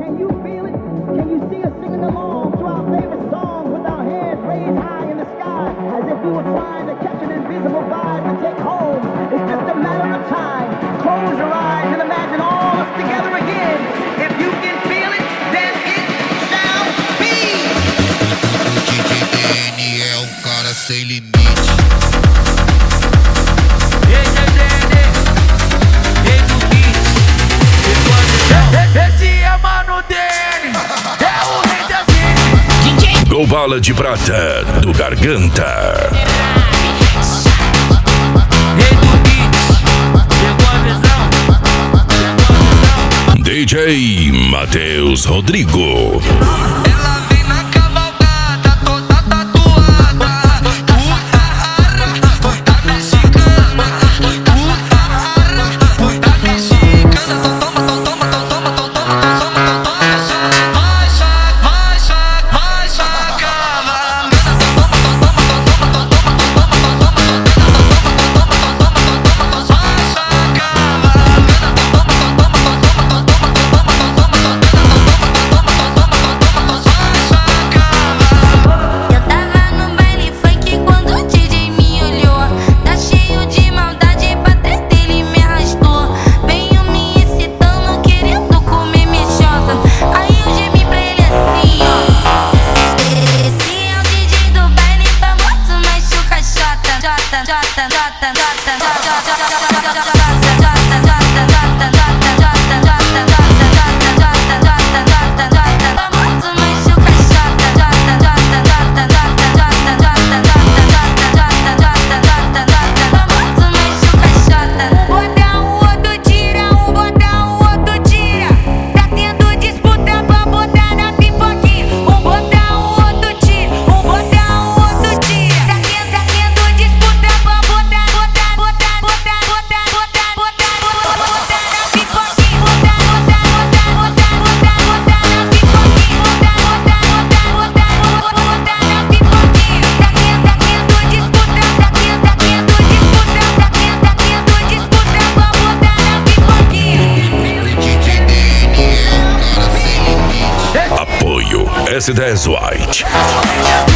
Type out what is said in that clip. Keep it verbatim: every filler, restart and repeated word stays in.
Can you feel it? Can you see us singing along to our favorite song with our hands raised high in the sky as if we were trying to catch an invisible vibe to take home? It's just a matter of time. Close your eyes and imagine all us together again. If you can feel it, then it shall be. O D J D N é um cara sem limite. Esse é Mano D N, é o rei das hits. O Bala de Prata do Garganta. Rei do beat, pegou a visão, pegou a visão. D J Matheus Rodrigo. Ela vem na cavalgada, toda tatuada. Uara, toda mexicana. Uara, toda mexicana. Toma, toma, toma, toma, toma, toma, toma, toma. Vai, saca, vai, saca, vai, saca. Toma, toma, toma, toma, toma, toma, toma, toma. Vai, saca. Eu tava no baile funk quando o D J me olhou. Tá cheio de maldade, pra trás dele me arrastou. Veio me excitando, querendo comer minha chota. Aí eu gemi pra ele assim, ó. Esse é o D J do baile famoso, mas chuca chota. Jota, jota, jota, jota, jota, jota, jota, jota. Apoio S dez White.